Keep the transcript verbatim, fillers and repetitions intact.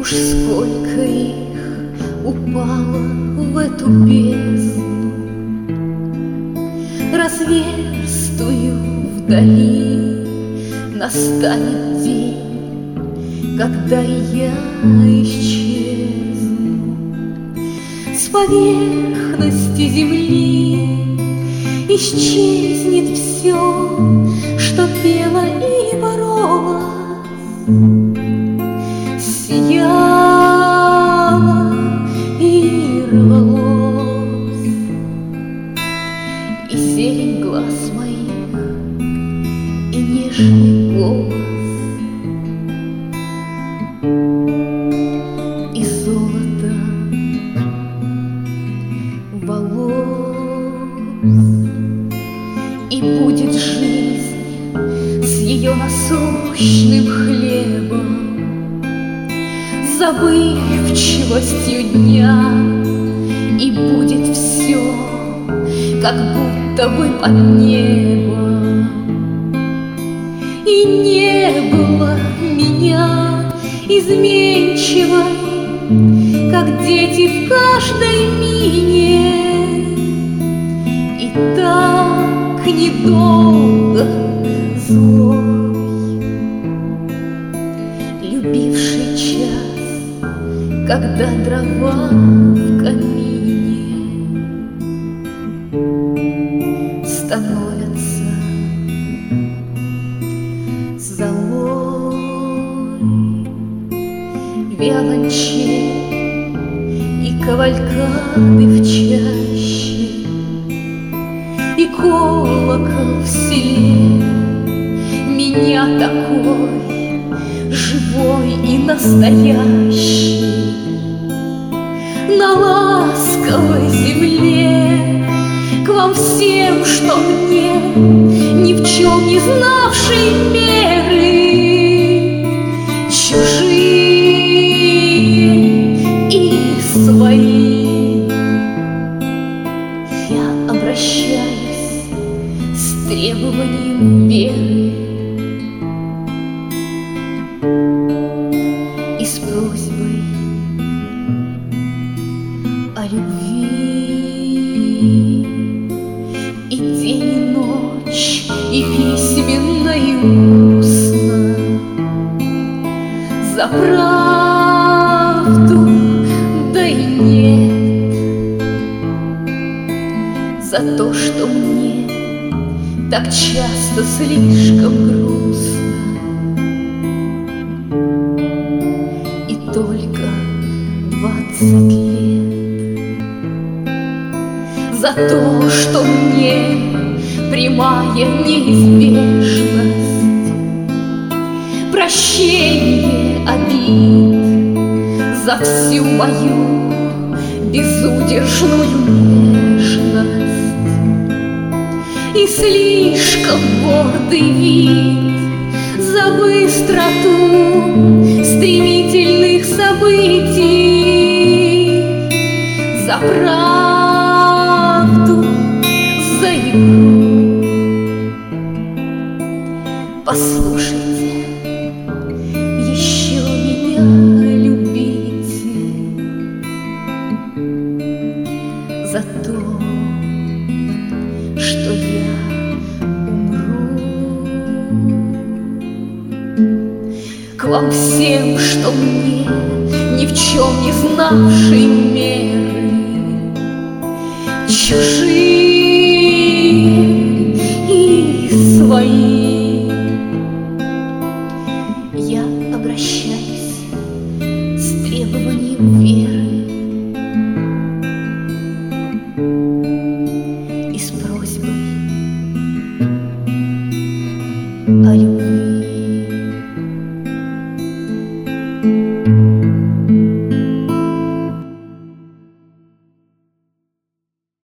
Уж сколько их упало в эту бездну, разверстую вдали. Настанет день, когда я исчезну с поверхности земли. Исчезнет все, что пело и боролось, сияло и рвалось, и зелень глаз моих, и нежный голос, и золото волос. И будет жизнь с ее насущным хлебом, забывчивостью дня, и будет все, как будто бы под небом. И не было меня изменчивой, как дети в каждой мине, и так недолго злой, любивший час, когда дрова в камине становятся золой. Виолончель и кавалькады в чаще, и колокол в селе меня такой живой и настоящий. На ласковой земле к вам всем, что мне, ни в чем не знавшей меры, чужие и свои, я обращаюсь с требованием веры и с просьбой о любви. И день, и ночь, и письменно, и устно, за правду, да и нет, за то, что мне так часто слишком грустно, и только двадцать лет, за то, что мне прямая неизбежность, прощение обид за всю мою безудержную нежность, и слишком гордый вид за быстроту стремительных событий, за правду, за игру. Послушайте, еще меня любите за то, что я умру. К вам всем, что мне, ни в чем не знавшей меры, чужие и свои, я обращаюсь с требованием веры и с просьбой о любви.